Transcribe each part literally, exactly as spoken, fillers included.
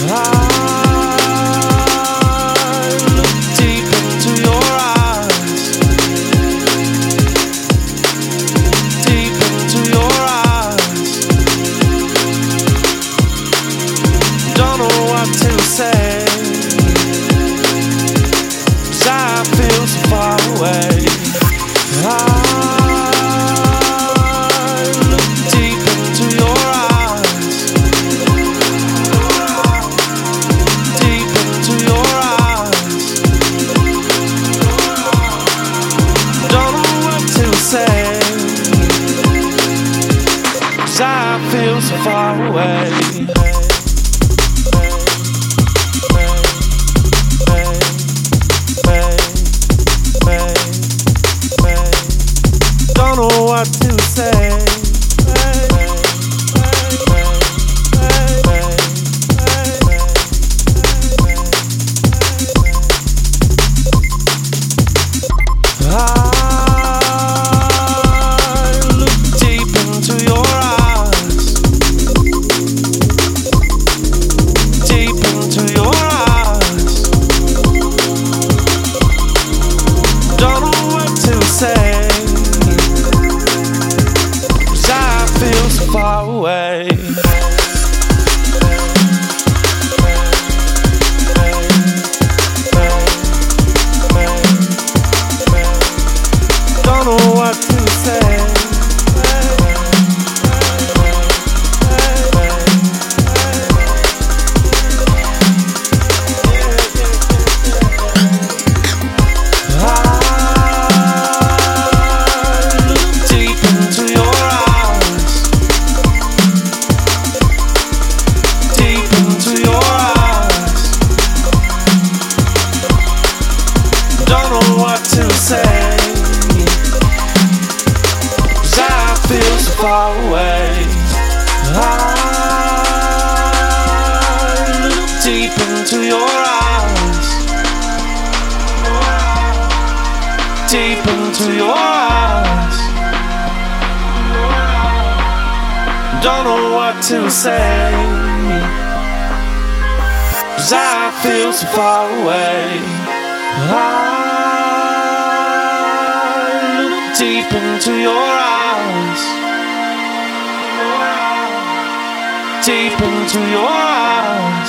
I look deep into your eyes, deep into your eyes. Don't know what to say, 'cause I feel so far away. I look deep into your eyes, deep into your eyes. Don't know what to say, 'cause I feel so far away. Don't know what to say. I look deep into your eyes, deep into your eyes. Don't know what to say, 'cause I feel so far away. Don't know what to say. I look deep into your eyes, deep into your eyes. Don't know what to say, 'cause I feel so far away. I look deep into your eyes, deep into your eyes. Don't know what to say, 'cause I feel so far away. I look deep into your eyes, deep into your eyes.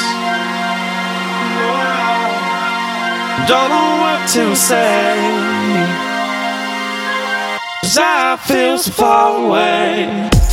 Don't know what to say, 'cause I feel so far away.